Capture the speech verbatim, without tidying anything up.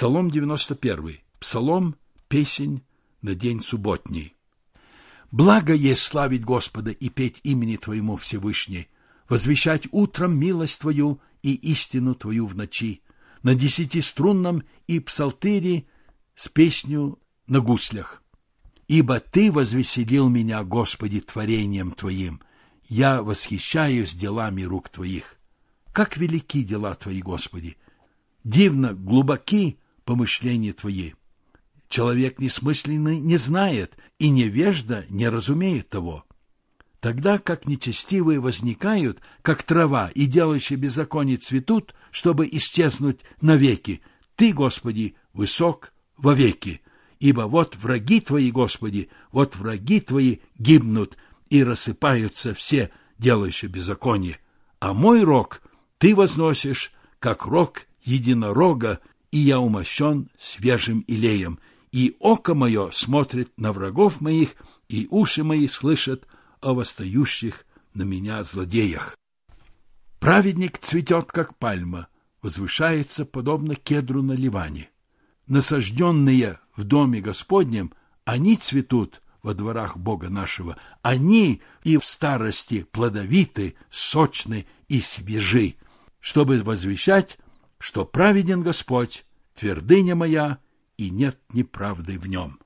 Псалом девяносто первый. Псалом, песень на день субботний. Благо есть славить Господа и петь имени Твоему Всевышний, возвещать утром милость Твою и истину Твою в ночи, на десятиструнном и псалтыре с песню на гуслях. Ибо Ты возвеселил меня, Господи, творением Твоим, я восхищаюсь делами рук Твоих. Как велики дела Твои, Господи! Дивно глубоки помышления Твои. Человек несмысленный не знает, и невежда не разумеет того. Тогда как нечестивые возникают, как трава, и делающие беззаконие цветут, чтобы исчезнуть навеки, Ты, Господи, высок вовеки. Ибо вот враги Твои, Господи, вот враги Твои гибнут, и рассыпаются все, делающие беззаконие. А мой рог Ты возносишь, как рог единорога, и я умощен свежим илеем, и око мое смотрит на врагов моих, и уши мои слышат о восстающих на меня злодеях. Праведник цветет, как пальма, возвышается, подобно кедру на Ливане. Насажденные в доме Господнем, они цветут во дворах Бога нашего, они и в старости плодовиты, сочны и свежи, чтобы возвещать, что праведен Господь, твердыня моя, и нет неправды в нем.